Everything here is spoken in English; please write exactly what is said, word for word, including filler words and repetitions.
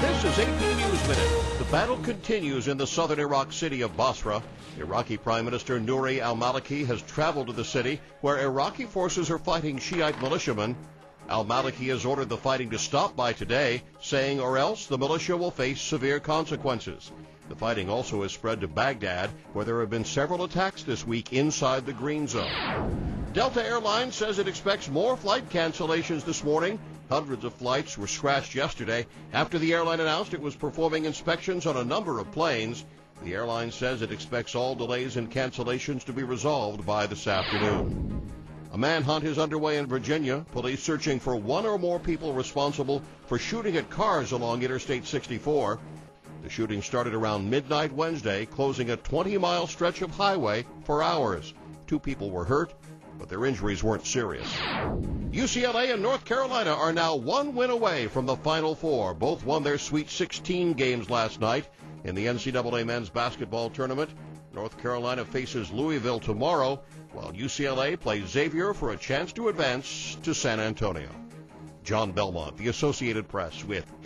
This is A P News Minute. The battle continues in the southern Iraq city of Basra. Iraqi Prime Minister Nouri al-Maliki has traveled to the city where Iraqi forces are fighting Shiite militiamen. Al-Maliki has ordered the fighting to stop by today, saying or else the militia will face severe consequences. The fighting also has spread to Baghdad, where there have been several attacks this week inside the Green Zone. Delta Airlines says it expects more flight cancellations this morning. Hundreds of flights were scratched yesterday after the airline announced it was performing inspections on a number of planes. The airline says it expects all delays and cancellations to be resolved by this afternoon. A manhunt is underway in Virginia. Police searching for one or more people responsible for shooting at cars along Interstate sixty-four. The shooting started around midnight Wednesday, closing a twenty-mile stretch of highway for hours. Two people were hurt, but their injuries weren't serious. U C L A and North Carolina are now one win away from the Final Four. Both won their Sweet sixteen games last night in the N C double A men's basketball tournament. North Carolina faces Louisville tomorrow, while U C L A plays Xavier for a chance to advance to San Antonio. John Belmont, The Associated Press, with